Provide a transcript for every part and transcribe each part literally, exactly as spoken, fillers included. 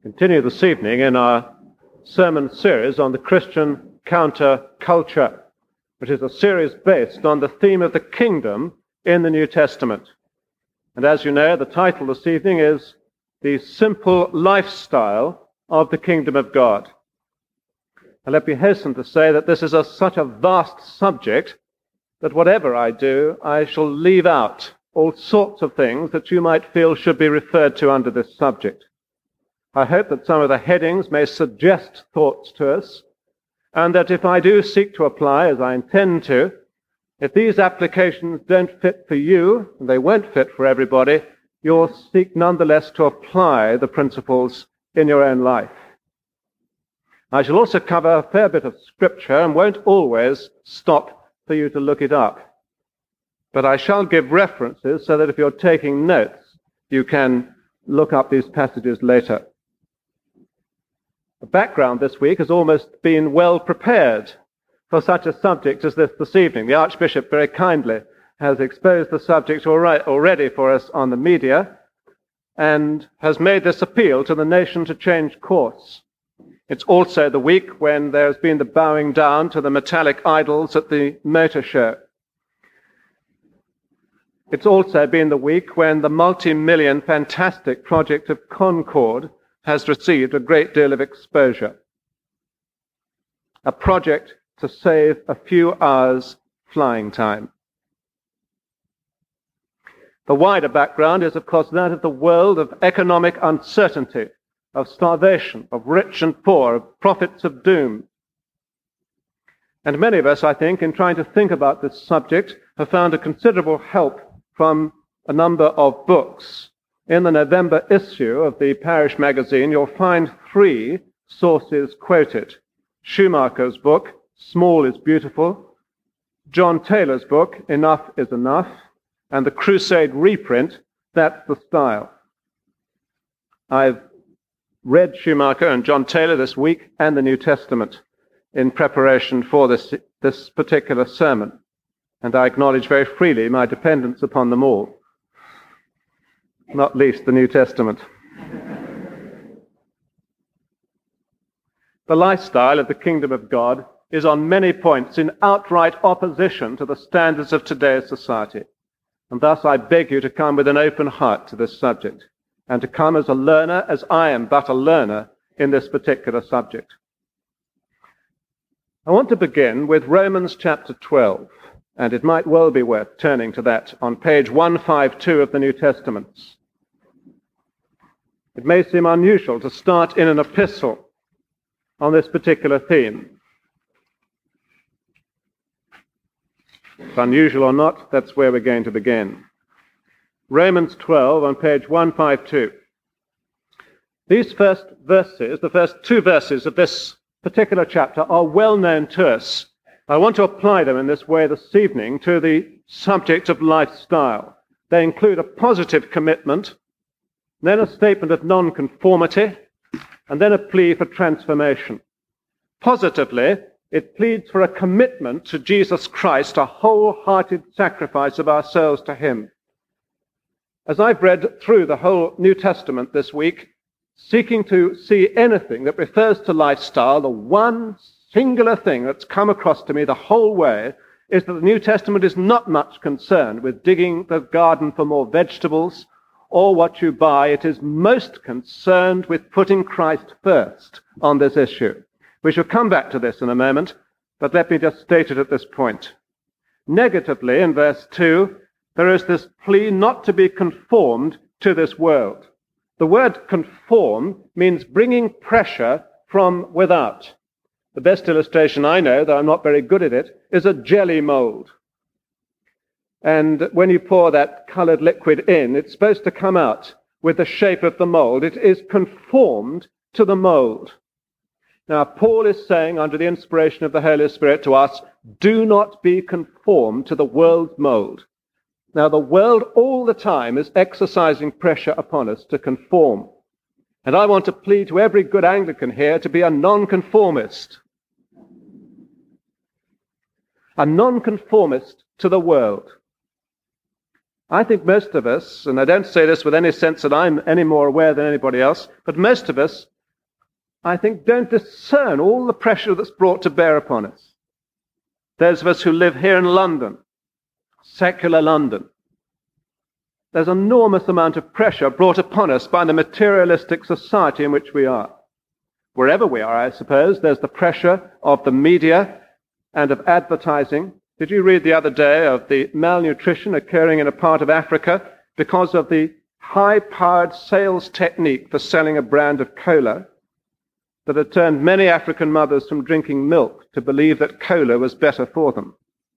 Continue this evening in our sermon series on the Christian counter-culture, which is a series based on the theme of the kingdom in the New Testament. And as you know, the title this evening is The Simple Lifestyle of the Kingdom of God. And let me hasten to say that this is a, such a vast subject that whatever I do, I shall leave out all sorts of things that you might feel should be referred to under this subject. I hope that some of the headings may suggest thoughts to us, and that if I do seek to apply, as I intend to, if these applications don't fit for you, and they won't fit for everybody, you'll seek nonetheless to apply the principles in your own life. I shall also cover a fair bit of scripture and won't always stop for you to look it up. But I shall give references so that if you're taking notes, you can look up these passages later. The background this week has almost been well prepared for such a subject as this this evening. The Archbishop very kindly has exposed the subject already for us on the media and has made this appeal to the nation to change course. It's also the week when there's been the bowing down to the metallic idols at the motor show. It's also been the week when the multi-million fantastic project of Concorde has received a great deal of exposure. A project to save a few hours flying time. The wider background is, of course, that of the world of economic uncertainty, of starvation, of rich and poor, of prophets of doom. And many of us, I think, in trying to think about this subject, have found a considerable help from a number of books. In the November issue of the Parish Magazine, you'll find three sources quoted. Schumacher's book, Small is Beautiful, John Taylor's book, Enough is Enough, and the Crusade reprint, That's the Style. I've read Schumacher and John Taylor this week and the New Testament in preparation for this, this particular sermon, and I acknowledge very freely my dependence upon them all. Not least the New Testament. The lifestyle of the kingdom of God is on many points in outright opposition to the standards of today's society. And thus I beg you to come with an open heart to this subject, and to come as a learner, as I am but a learner in this particular subject. I want to begin with Romans chapter twelve, and it might well be worth turning to that on page one fifty-two of the New Testament. It may seem unusual to start in an epistle on this particular theme. If unusual or not, that's where we're going to begin. Romans twelve on page one fifty-two. These first verses, the first two verses of this particular chapter, are well known to us. I want to apply them in this way this evening to the subject of lifestyle. They include a positive commitment, then a statement of nonconformity, and then a plea for transformation. Positively, it pleads for a commitment to Jesus Christ, a wholehearted sacrifice of ourselves to him. As I've read through the whole New Testament this week, seeking to see anything that refers to lifestyle, the one singular thing that's come across to me the whole way is that the New Testament is not much concerned with digging the garden for more vegetables or what you buy. It is most concerned with putting Christ first on this issue. We shall come back to this in a moment, but let me just state it at this point. Negatively, in verse two, there is this plea not to be conformed to this world. The word conform means bringing pressure from without. The best illustration I know, though I'm not very good at it, is a jelly mold. And when you pour that colored liquid in, it's supposed to come out with the shape of the mold. It is conformed to the mold. Now, Paul is saying, under the inspiration of the Holy Spirit to us, do not be conformed to the world's mold. Now, the world all the time is exercising pressure upon us to conform. And I want to plead to every good Anglican here to be a nonconformist. A nonconformist to the world. I think most of us, and I don't say this with any sense that I'm any more aware than anybody else, but most of us I think, don't discern all the pressure that's brought to bear upon us. Those of us who live here in London, secular London, there's an enormous amount of pressure brought upon us by the materialistic society in which we are. Wherever we are, I suppose, there's the pressure of the media and of advertising. Did you read the other day of the malnutrition occurring in a part of Africa because of the high-powered sales technique for selling a brand of cola that had turned many African mothers from drinking milk to believe that cola was better for them?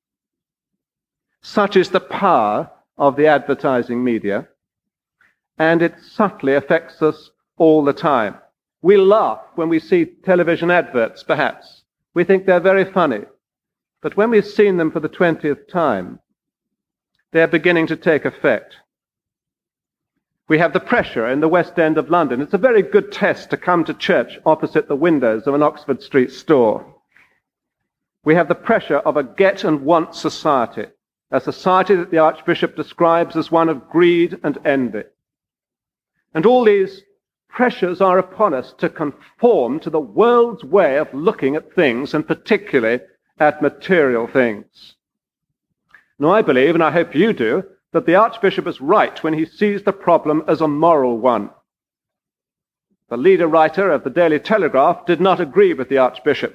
Such is the power of the advertising media, and it subtly affects us all the time. We laugh when we see television adverts, perhaps. We think they're very funny. But when we've seen them for the twentieth time, they're beginning to take effect. We have the pressure in the West End of London. It's a very good test to come to church opposite the windows of an Oxford Street store. We have the pressure of a get and want society, a society that the Archbishop describes as one of greed and envy. And all these pressures are upon us to conform to the world's way of looking at things, and particularly at material things. Now, I believe, and I hope you do, that the Archbishop is right when he sees the problem as a moral one. The leader writer of the Daily Telegraph did not agree with the Archbishop,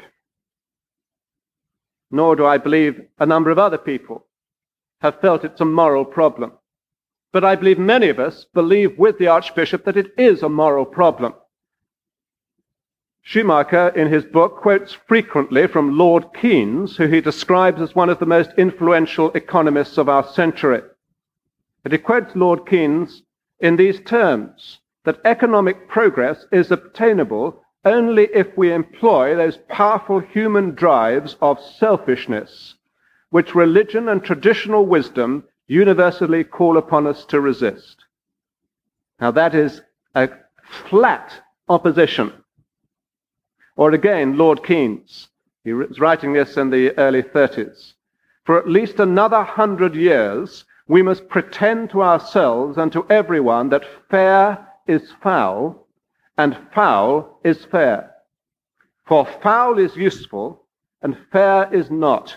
nor do I believe a number of other people have felt it's a moral problem. But I believe many of us believe with the Archbishop that it is a moral problem. Schumacher, in his book, quotes frequently from Lord Keynes, who he describes as one of the most influential economists of our century. And he quotes Lord Keynes in these terms, that economic progress is obtainable only if we employ those powerful human drives of selfishness, which religion and traditional wisdom universally call upon us to resist. Now that is a flat opposition. Or again, Lord Keynes, he was writing this in the early thirties, for at least another hundred years we must pretend to ourselves and to everyone that fair is foul and foul is fair. For foul is useful and fair is not.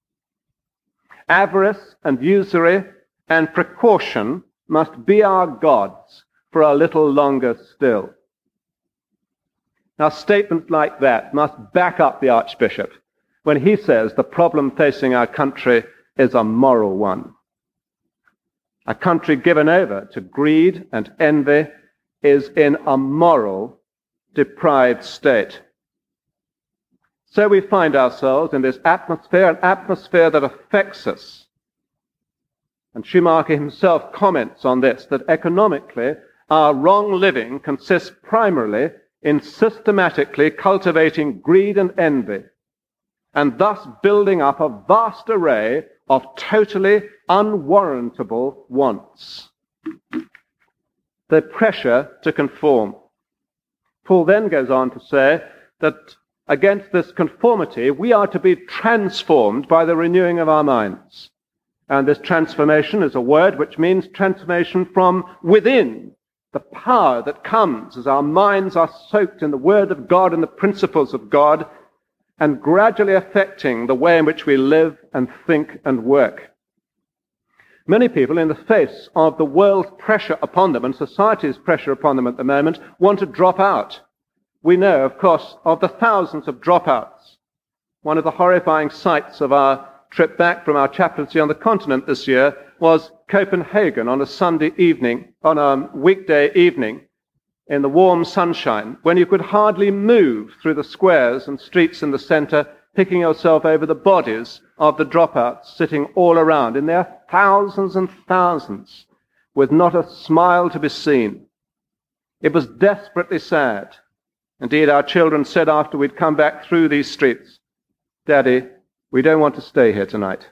Avarice and usury and precaution must be our gods for a little longer still. Now, statements like that must back up the Archbishop when he says the problem facing our country is a moral one. A country given over to greed and envy is in a moral, deprived state. So we find ourselves in this atmosphere, an atmosphere that affects us. And Schumacher himself comments on this, that economically our wrong living consists primarily in systematically cultivating greed and envy, and thus building up a vast array of totally unwarrantable wants. The pressure to conform. Paul then goes on to say that against this conformity, we are to be transformed by the renewing of our minds. And this transformation is a word which means transformation from within. The power that comes as our minds are soaked in the Word of God and the principles of God, and gradually affecting the way in which we live and think and work. Many people, in the face of the world's pressure upon them and society's pressure upon them at the moment, want to drop out. We know, of course, of the thousands of dropouts. One of the horrifying sights of our trip back from our chaplaincy on the continent this year was Copenhagen on a Sunday evening, on a weekday evening, in the warm sunshine, when you could hardly move through the squares and streets in the center, picking yourself over the bodies of the dropouts sitting all around, in their thousands and thousands, with not a smile to be seen. It was desperately sad. Indeed, our children said after we'd come back through these streets, "Daddy, we don't want to stay here tonight."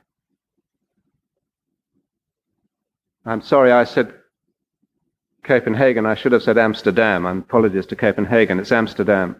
I'm sorry I said Copenhagen. I should have said Amsterdam. I'm apologies to Copenhagen. It's Amsterdam.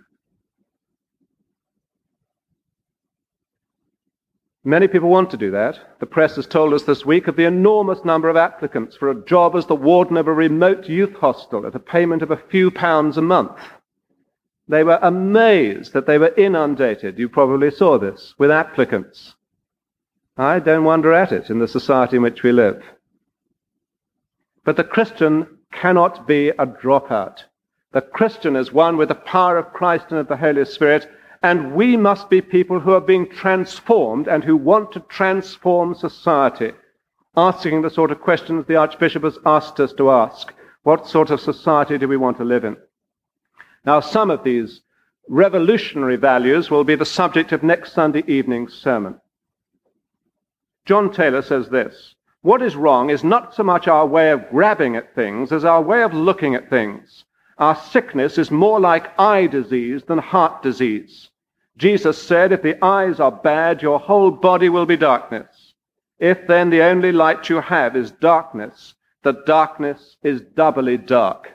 Many people want to do that. The press has told us this week of the enormous number of applicants for a job as the warden of a remote youth hostel at a payment of a few pounds a month. They were amazed that they were inundated, you probably saw this, with applicants. I don't wonder at it in the society in which we live. But the Christian cannot be a dropout. The Christian is one with the power of Christ and of the Holy Spirit, and we must be people who are being transformed and who want to transform society, asking the sort of questions the Archbishop has asked us to ask. What sort of society do we want to live in? Now, some of these revolutionary values will be the subject of next Sunday evening's sermon. John Taylor says this: what is wrong is not so much our way of grabbing at things as our way of looking at things. Our sickness is more like eye disease than heart disease. Jesus said, if the eyes are bad, your whole body will be darkness. If then the only light you have is darkness, the darkness is doubly dark.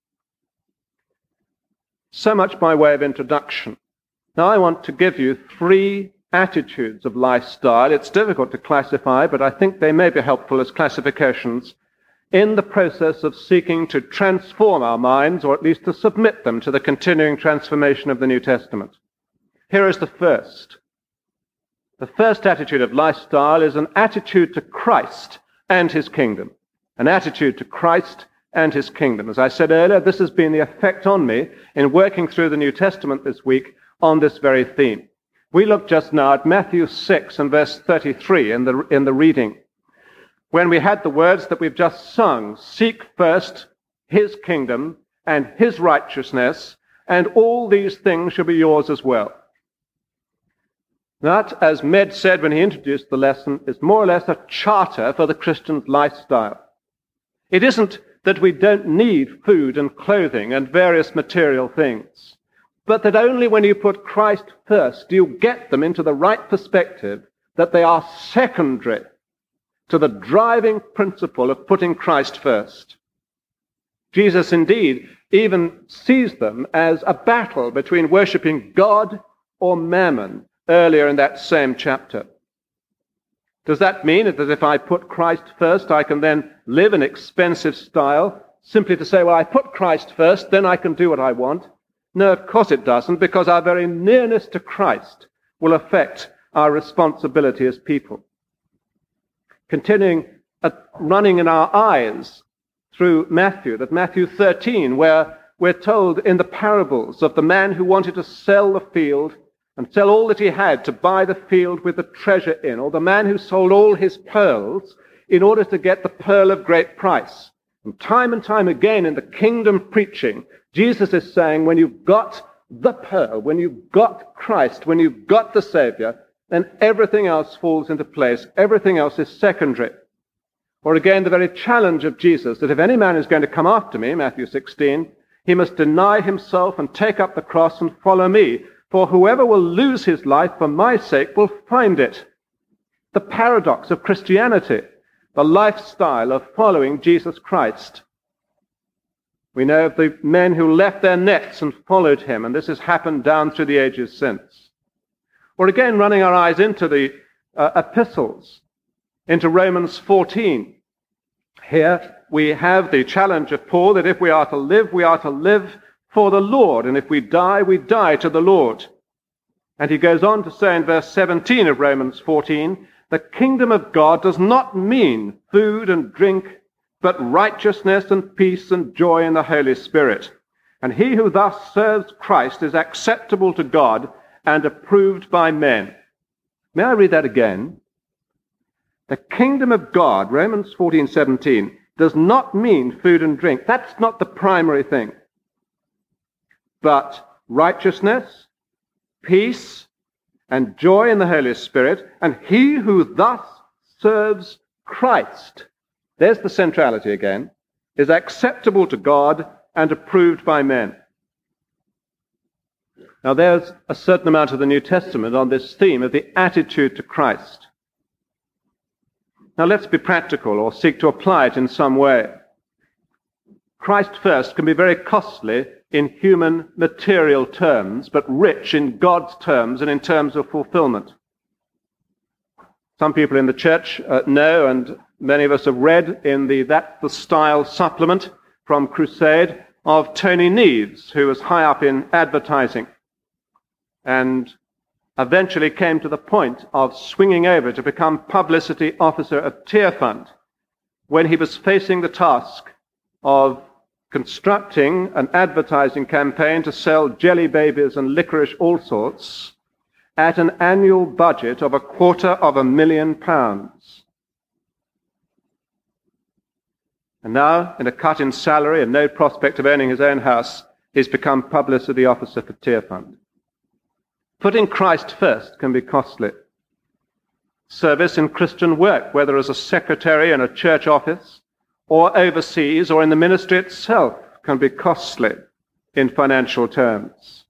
So much by way of introduction. Now I want to give you three attitudes of lifestyle. It's difficult to classify, but I think they may be helpful as classifications in the process of seeking to transform our minds, or at least to submit them to the continuing transformation of the New Testament. Here is the first. The first attitude of lifestyle is an attitude to Christ and his kingdom. An attitude to Christ and his kingdom. As I said earlier, this has been the effect on me in working through the New Testament this week on this very theme. We look just now at Matthew six and verse thirty-three in the, in the reading, when we had the words that we've just sung: seek first his kingdom and his righteousness, and all these things shall be yours as well. That, as Med said when he introduced the lesson, is more or less a charter for the Christian's lifestyle. It isn't that we don't need food and clothing and various material things, but that only when you put Christ first do you get them into the right perspective, that they are secondary to the driving principle of putting Christ first. Jesus indeed even sees them as a battle between worshipping God or mammon earlier in that same chapter. Does that mean that if I put Christ first, I can then live an expensive style, simply to say, well, I put Christ first, then I can do what I want? No, of course it doesn't, because our very nearness to Christ will affect our responsibility as people. Continuing at running in our eyes through Matthew, that Matthew thirteen, where we're told in the parables of the man who wanted to sell the field and sell all that he had to buy the field with the treasure in, or the man who sold all his pearls in order to get the pearl of great price. And time and time again in the kingdom preaching, Jesus is saying, when you've got the pearl, when you've got Christ, when you've got the Savior, then everything else falls into place. Everything else is secondary. Or again, the very challenge of Jesus, that if any man is going to come after me, Matthew sixteen, he must deny himself and take up the cross and follow me. For whoever will lose his life for my sake will find it. The paradox of Christianity, the lifestyle of following Jesus Christ. We know of the men who left their nets and followed him, and this has happened down through the ages since. Or again, running our eyes into the uh, epistles, into Romans fourteen. Here we have the challenge of Paul that if we are to live, we are to live for the Lord, and if we die, we die to the Lord. And he goes on to say in verse seventeen of Romans fourteen, the kingdom of God does not mean food and drink, but righteousness and peace and joy in the Holy Spirit. And he who thus serves Christ is acceptable to God and approved by men. May I read that again? The kingdom of God, Romans fourteen seventeen, does not mean food and drink. That's not the primary thing. But righteousness, peace, and joy in the Holy Spirit, and he who thus serves Christ, there's the centrality again, is acceptable to God and approved by men. Now there's a certain amount of the New Testament on this theme of the attitude to Christ. Now let's be practical, or seek to apply it in some way. Christ first can be very costly in human material terms, but rich in God's terms and in terms of fulfillment. Some people in the church uh, know, and many of us have read in the That's the Style supplement from Crusade, of Tony Neves, who was high up in advertising and eventually came to the point of swinging over to become publicity officer at Tearfund when he was facing the task of constructing an advertising campaign to sell jelly babies and licorice all sorts at an annual budget of a quarter of a million pounds. And now, in a cut in salary and no prospect of owning his own house, he's become publicity officer for Tearfund. Putting Christ first can be costly. Service in Christian work, whether as a secretary in a church office or overseas or in the ministry itself, can be costly in financial terms.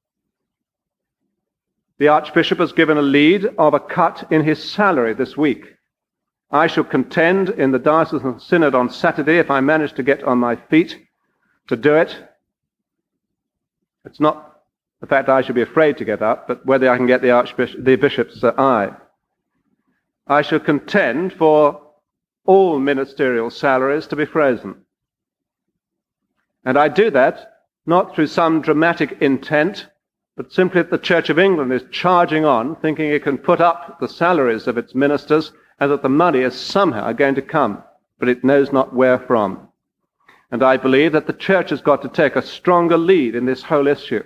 The Archbishop has given a lead of a cut in his salary this week. I shall contend in the Diocesan Synod on Saturday, if I manage to get on my feet, to do it. It's not the fact I should be afraid to get up, but whether I can get the Archbishop, the Bishop's uh, eye. I shall contend for all ministerial salaries to be frozen. And I do that not through some dramatic intent, but simply that the Church of England is charging on, thinking it can put up the salaries of its ministers and that the money is somehow going to come, but it knows not where from. And I believe that the Church has got to take a stronger lead in this whole issue.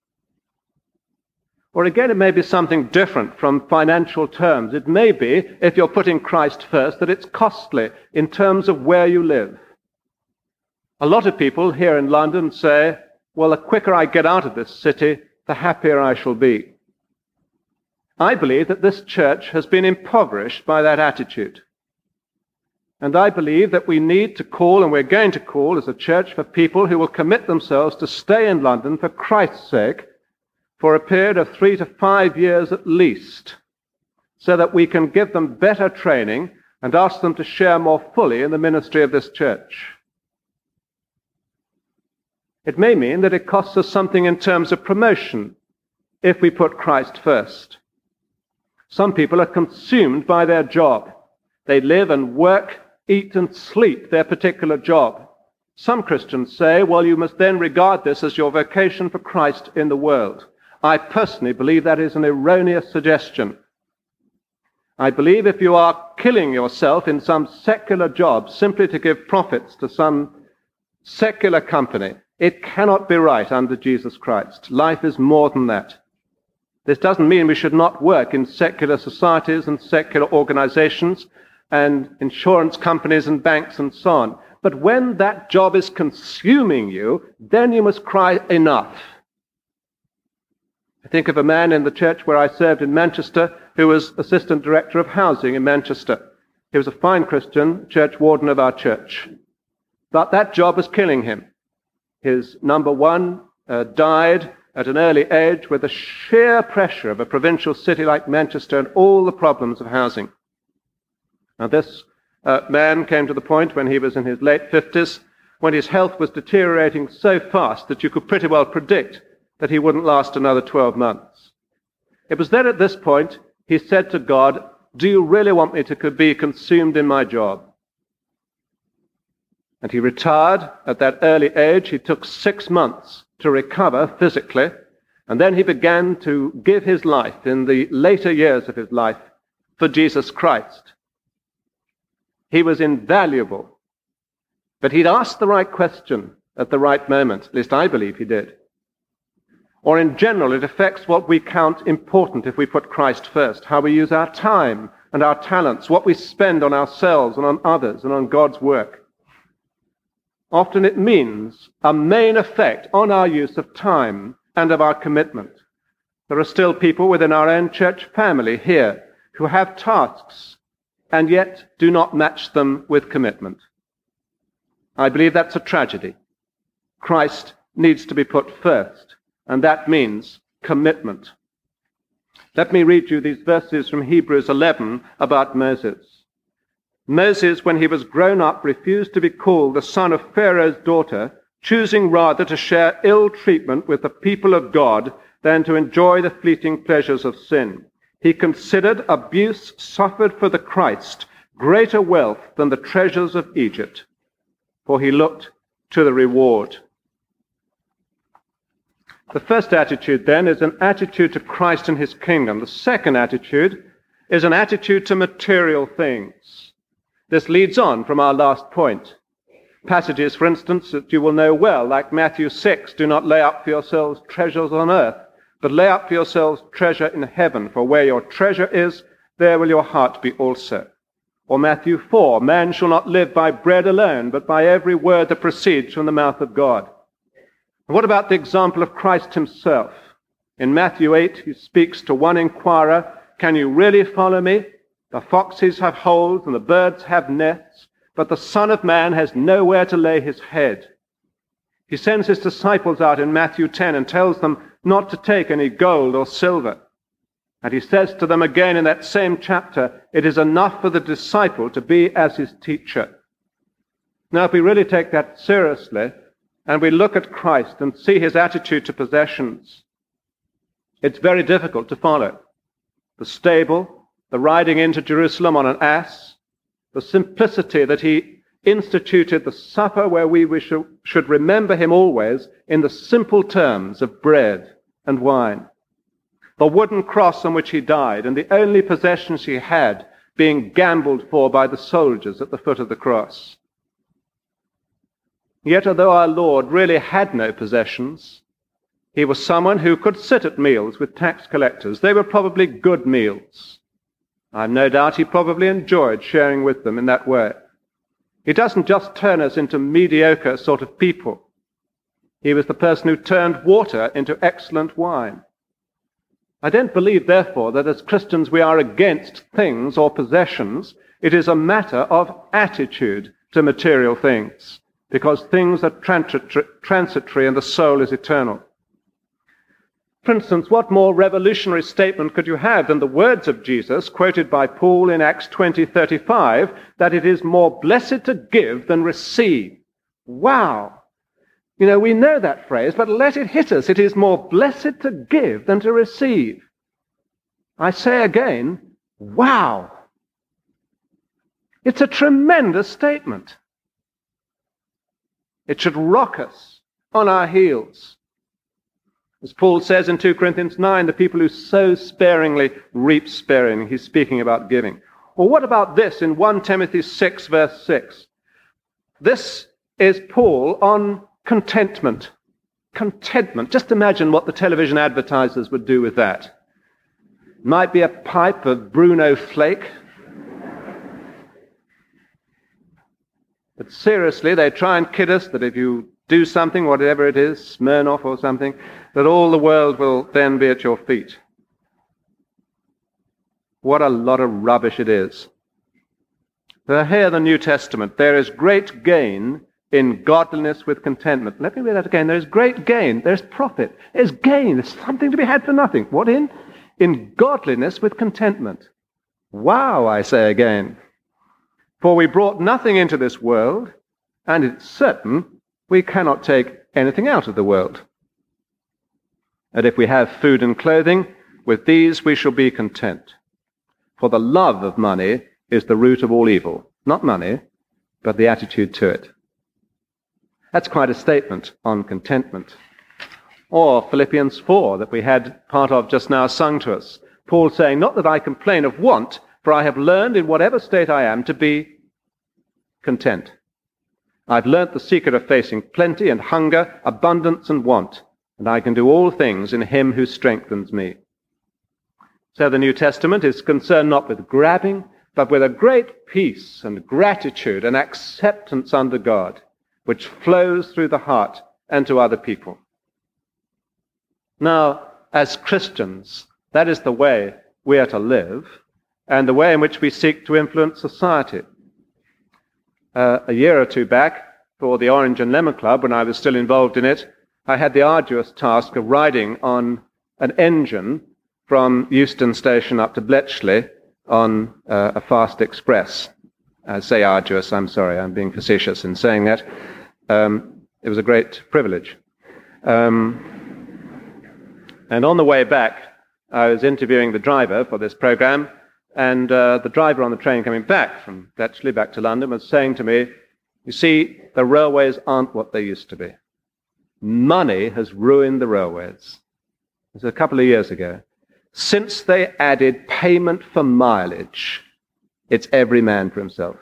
Or again, it may be something different from financial terms. It may be, if you're putting Christ first, that it's costly in terms of where you live. A lot of people here in London say, well, the quicker I get out of this city, the happier I shall be. I believe that this church has been impoverished by that attitude. And I believe that we need to call, and we're going to call as a church, for people who will commit themselves to stay in London for Christ's sake for a period of three to five years at least, so that we can give them better training and ask them to share more fully in the ministry of this church. It may mean that it costs us something in terms of promotion if we put Christ first. Some people are consumed by their job. They live and work, eat and sleep their particular job. Some Christians say, well, you must then regard this as your vocation for Christ in the world. I personally believe that is an erroneous suggestion. I believe if you are killing yourself in some secular job simply to give profits to some secular company, it cannot be right under Jesus Christ. Life is more than that. This doesn't mean we should not work in secular societies and secular organizations and insurance companies and banks and so on. But when that job is consuming you, then you must cry, enough. I think of a man in the church where I served in Manchester who was assistant director of housing in Manchester. He was a fine Christian, church warden of our church. But that job was killing him. His number one uh, died at an early age with the sheer pressure of a provincial city like Manchester and all the problems of housing. Now this uh, man came to the point when he was in his late fifties, when his health was deteriorating so fast that you could pretty well predict that he wouldn't last another twelve months. It was then at this point he said to God, do you really want me to be consumed in my job? And he retired at that early age. He took six months to recover physically, and then he began to give his life in the later years of his life for Jesus Christ. He was invaluable, but he'd asked the right question at the right moment, at least I believe he did. Or in general, it affects what we count important if we put Christ first, how we use our time and our talents, what we spend on ourselves and on others and on God's work. Often it means a main effect on our use of time and of our commitment. There are still people within our own church family here who have tasks and yet do not match them with commitment. I believe that's a tragedy. Christ needs to be put first, and that means commitment. Let me read you these verses from Hebrews eleven about Moses. Moses, when he was grown up, refused to be called the son of Pharaoh's daughter, choosing rather to share ill treatment with the people of God than to enjoy the fleeting pleasures of sin. He considered abuse suffered for the Christ greater wealth than the treasures of Egypt, for he looked to the reward. The first attitude, then, is an attitude to Christ and his kingdom. The second attitude is an attitude to material things. This leads on from our last point. Passages, for instance, that you will know well, like Matthew six, do not lay up for yourselves treasures on earth, but lay up for yourselves treasure in heaven, for where your treasure is, there will your heart be also. Or Matthew four, man shall not live by bread alone, but by every word that proceeds from the mouth of God. And what about the example of Christ himself? In Matthew eight, he speaks to one inquirer, can you really follow me? The foxes have holes and the birds have nests, but the Son of Man has nowhere to lay his head. He sends his disciples out in Matthew ten and tells them not to take any gold or silver. And he says to them again in that same chapter, it is enough for the disciple to be as his teacher. Now, if we really take that seriously, and we look at Christ and see his attitude to possessions, it's very difficult to follow. The stable, the riding into Jerusalem on an ass, the simplicity that he instituted the supper where we should remember him always in the simple terms of bread and wine, the wooden cross on which he died, and the only possessions he had being gambled for by the soldiers at the foot of the cross. Yet, although our Lord really had no possessions, he was someone who could sit at meals with tax collectors. They were probably good meals. I've no doubt he probably enjoyed sharing with them in that way. He doesn't just turn us into mediocre sort of people. He was the person who turned water into excellent wine. I don't believe, therefore, that as Christians we are against things or possessions. It is a matter of attitude to material things, because things are transitory and the soul is eternal. For instance, what more revolutionary statement could you have than the words of Jesus, quoted by Paul in Acts twenty thirty-five, that it is more blessed to give than receive? Wow! You know, we know that phrase, but let it hit us. It is more blessed to give than to receive. I say again, wow! It's a tremendous statement. It should rock us on our heels. As Paul says in two Corinthians nine, the people who sow sparingly reap sparingly. He's speaking about giving. Or what about this in First Timothy six, verse six? This is Paul on contentment. Contentment. Just imagine what the television advertisers would do with that. Might be a pipe of Bruno Flake. But seriously, they try and kid us that if you do something, whatever it is, Smirnoff or something, that all the world will then be at your feet. What a lot of rubbish it is. So here the New Testament, there is great gain in godliness with contentment. Let me read that again. There is great gain. There's profit. There's gain. There's something to be had for nothing. What in? In godliness with contentment. Wow, I say again. For we brought nothing into this world, and it's certain we cannot take anything out of the world. And if we have food and clothing, with these we shall be content. For the love of money is the root of all evil. Not money, but the attitude to it. That's quite a statement on contentment. Or Philippians four, that we had part of just now sung to us. Paul saying, not that I complain of want, for I have learned in whatever state I am to be content. I've learnt the secret of facing plenty and hunger, abundance and want, and I can do all things in him who strengthens me. So the New Testament is concerned not with grabbing, but with a great peace and gratitude and acceptance under God, which flows through the heart and to other people. Now, as Christians, that is the way we are to live, and the way in which we seek to influence society. Uh, a year or two back, for the Orange and Lemon Club, when I was still involved in it, I had the arduous task of riding on an engine from Euston Station up to Bletchley on uh, a fast express. I say arduous, I'm sorry, I'm being facetious in saying that. Um, it was a great privilege. Um, and on the way back, I was interviewing the driver for this program, and uh, the driver on the train coming back from Bletchley back to London was saying to me, you see, the railways aren't what they used to be. money has ruined the railways. It was a couple of years ago. Since they added payment for mileage, it's every man for himself.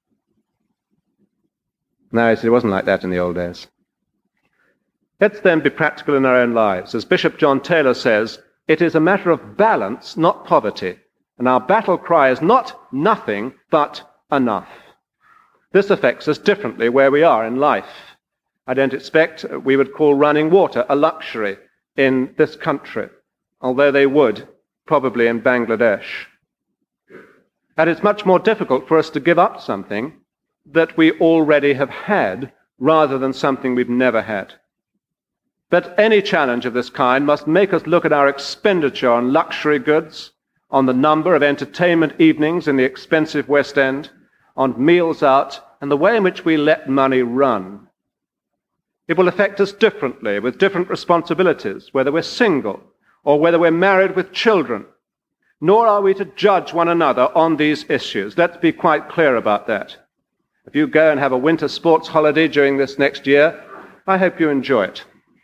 No, it wasn't like that in the old days. Let's then be practical in our own lives. As Bishop John Taylor says, it is a matter of balance, not poverty. And our battle cry is not nothing, but enough. This affects us differently where we are in life. I don't expect we would call running water a luxury in this country, although they would, probably in Bangladesh. And it's much more difficult for us to give up something that we already have had rather than something we've never had. But any challenge of this kind must make us look at our expenditure on luxury goods, on the number of entertainment evenings in the expensive West End, on meals out, and the way in which we let money run. It will affect us differently, with different responsibilities, whether we're single or whether we're married with children. Nor are we to judge one another on these issues. Let's be quite clear about that. If you go and have a winter sports holiday during this next year, I hope you enjoy it.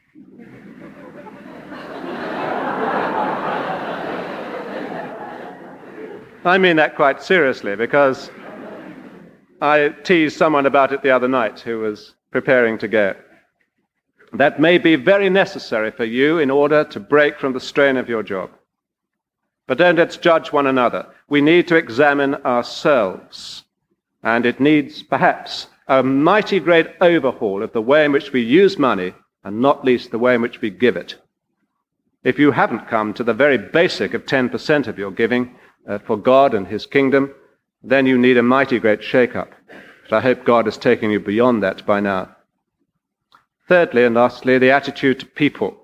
I mean that quite seriously, because I teased someone about it the other night who was preparing to go. That may be very necessary for you in order to break from the strain of your job. But don't let's judge one another. We need to examine ourselves. And it needs, perhaps, a mighty great overhaul of the way in which we use money, and not least the way in which we give it. If you haven't come to the very basic of ten percent of your giving uh, for God and his kingdom, then you need a mighty great shake-up. But I hope God has taken you beyond that by now. Thirdly and lastly, the attitude to people.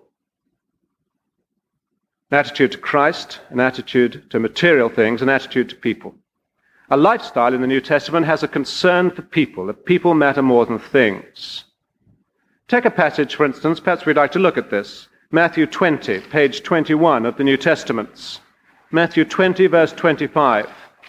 An attitude to Christ, an attitude to material things, an attitude to people. A lifestyle in the New Testament has a concern for people, that people matter more than things. Take a passage, for instance, perhaps we'd like to look at this. Matthew twenty, page twenty-one of the New Testaments. Matthew twenty, verse twenty-five.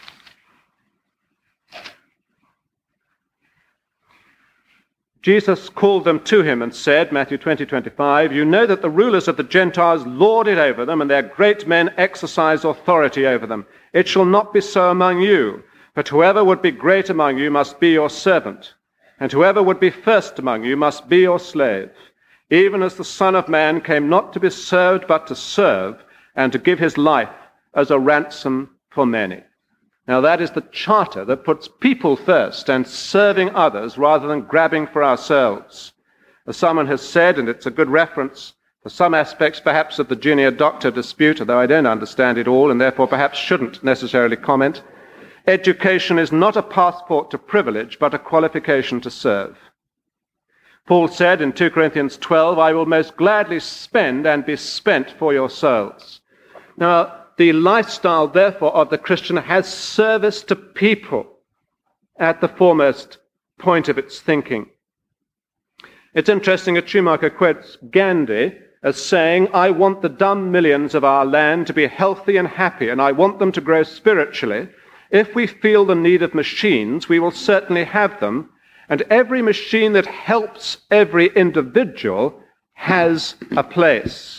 Jesus called them to him and said, Matthew twenty, twenty-five, "You know that the rulers of the Gentiles lord it over them, and their great men exercise authority over them. It shall not be so among you, but whoever would be great among you must be your servant, and whoever would be first among you must be your slave, even as the Son of Man came not to be served, but to serve, and to give his life as a ransom for many." Now that is the charter that puts people first and serving others rather than grabbing for ourselves. As someone has said, and it's a good reference for some aspects perhaps of the junior doctor dispute, although I don't understand it all and therefore perhaps shouldn't necessarily comment, education is not a passport to privilege, but a qualification to serve. Paul said in two Corinthians twelve, "I will most gladly spend and be spent for your souls." Now, the lifestyle, therefore, of the Christian has service to people at the foremost point of its thinking. It's interesting that Schumacher quotes Gandhi as saying, "I want the dumb millions of our land to be healthy and happy, and I want them to grow spiritually. If we feel the need of machines, we will certainly have them, and every machine that helps every individual has a place."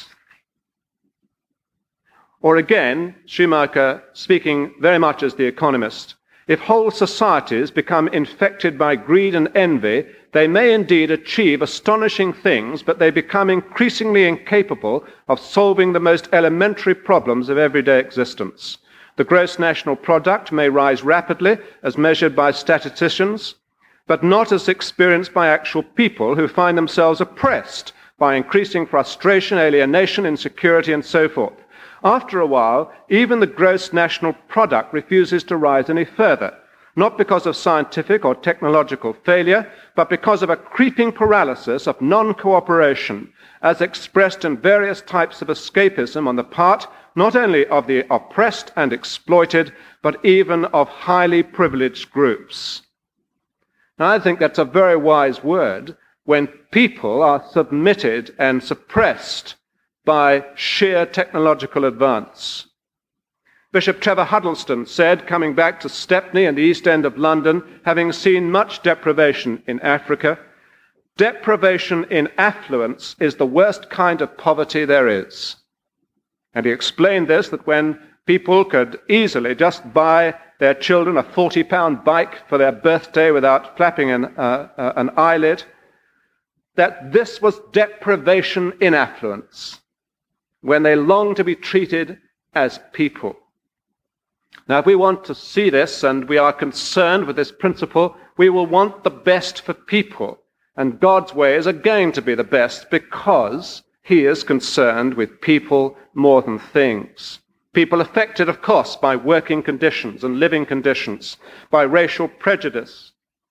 Or again, Schumacher, speaking very much as the economist, "If whole societies become infected by greed and envy, they may indeed achieve astonishing things, but they become increasingly incapable of solving the most elementary problems of everyday existence. The gross national product may rise rapidly as measured by statisticians, but not as experienced by actual people who find themselves oppressed by increasing frustration, alienation, insecurity, and so forth. After a while, even the gross national product refuses to rise any further, not because of scientific or technological failure, but because of a creeping paralysis of non-cooperation, as expressed in various types of escapism on the part not only of the oppressed and exploited, but even of highly privileged groups." Now, I think that's a very wise word when people are submitted and suppressed by sheer technological advance. Bishop Trevor Huddleston said, coming back to Stepney and the East End of London, having seen much deprivation in Africa, deprivation in affluence is the worst kind of poverty there is. And he explained this, that when people could easily just buy their children a forty-pound bike for their birthday without flapping an, uh, uh, an eyelid, that this was deprivation in affluence, when they long to be treated as people. Now, if we want to see this and we are concerned with this principle, we will want the best for people. And God's ways are going to be the best because he is concerned with people more than things. People affected, of course, by working conditions and living conditions, by racial prejudice,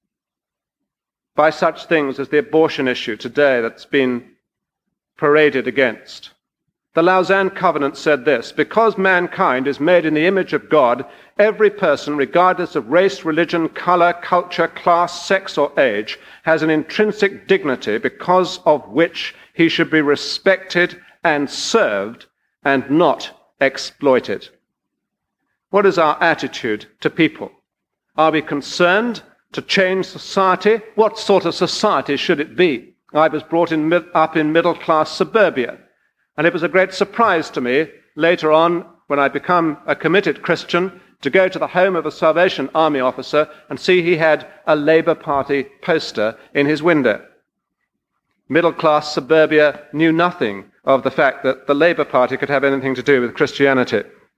by such things as the abortion issue today that's been paraded against. The Lausanne Covenant said this: because mankind is made in the image of God, every person, regardless of race, religion, color, culture, class, sex, or age, has an intrinsic dignity because of which he should be respected and served and not exploited. What is our attitude to people? Are we concerned to change society? What sort of society should it be? I was brought in mid- up in middle-class suburbia. And it was a great surprise to me later on, when I become a committed Christian, to go to the home of a Salvation Army officer and see he had a Labour Party poster in his window. Middle-class suburbia knew nothing of the fact that the Labour Party could have anything to do with Christianity.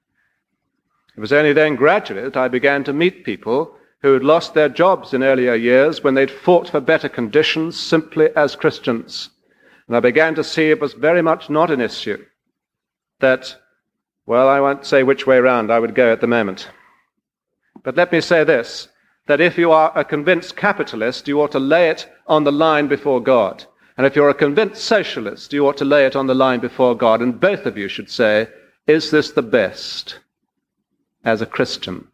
It was only then gradually that I began to meet people who had lost their jobs in earlier years when they'd fought for better conditions simply as Christians. And I began to see it was very much not an issue that, well, I won't say which way round I would go at the moment. But let me say this, that if you are a convinced capitalist, you ought to lay it on the line before God. And if you're a convinced socialist, you ought to lay it on the line before God. And both of you should say, is this the best as a Christian?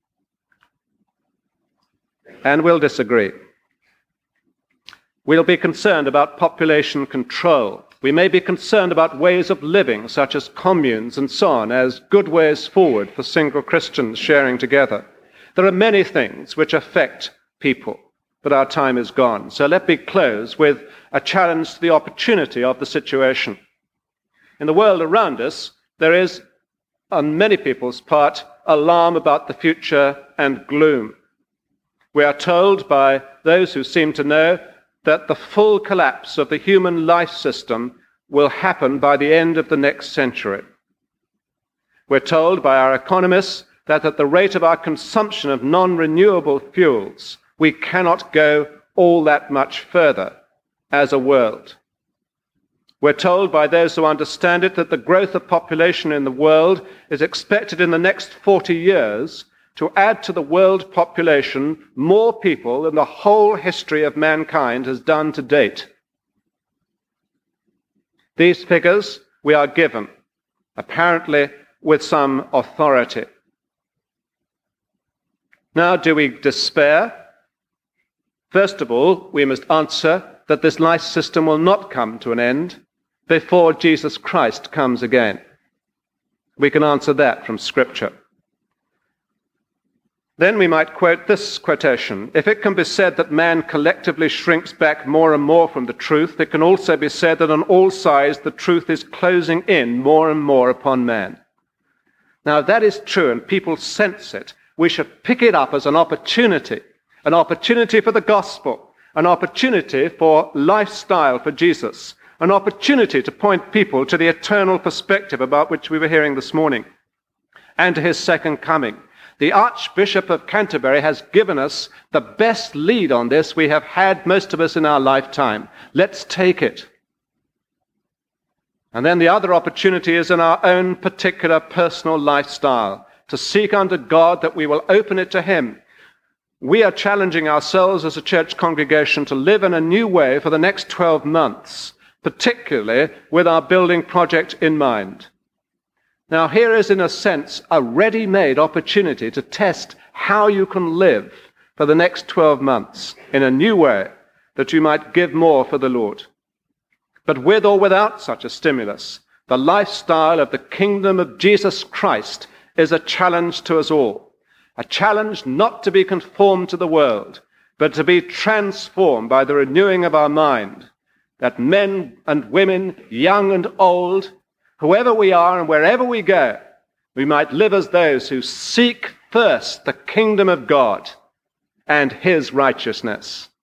And we'll disagree. We'll be concerned about population control. We may be concerned about ways of living, such as communes and so on, as good ways forward for single Christians sharing together. There are many things which affect people, but our time is gone. So let me close with a challenge to the opportunity of the situation. In the world around us, there is, on many people's part, alarm about the future and gloom. We are told by those who seem to know that the full collapse of the human life system will happen by the end of the next century. We're told by our economists that at the rate of our consumption of non-renewable fuels, we cannot go all that much further as a world. We're told by those who understand it that the growth of population in the world is expected in the next forty years to add to the world population more people than the whole history of mankind has done to date. These figures we are given, apparently with some authority. Now, do we despair? First of all, we must answer that this life system will not come to an end before Jesus Christ comes again. We can answer that from Scripture. Then we might quote this quotation: if it can be said that man collectively shrinks back more and more from the truth, it can also be said that on all sides the truth is closing in more and more upon man. Now, if that is true and people sense it, we should pick it up as an opportunity, an opportunity for the gospel, an opportunity for lifestyle for Jesus, an opportunity to point people to the eternal perspective about which we were hearing this morning, and to his second coming. The Archbishop of Canterbury has given us the best lead on this we have had, most of us, in our lifetime. Let's take it. And then the other opportunity is in our own particular personal lifestyle, to seek unto God that we will open it to him. We are challenging ourselves as a church congregation to live in a new way for the next twelve months, particularly with our building project in mind. Now, here is, in a sense, a ready-made opportunity to test how you can live for the next twelve months in a new way, that you might give more for the Lord. But with or without such a stimulus, the lifestyle of the kingdom of Jesus Christ is a challenge to us all, a challenge not to be conformed to the world, but to be transformed by the renewing of our mind, that men and women, young and old, whoever we are and wherever we go, we might live as those who seek first the kingdom of God and his righteousness,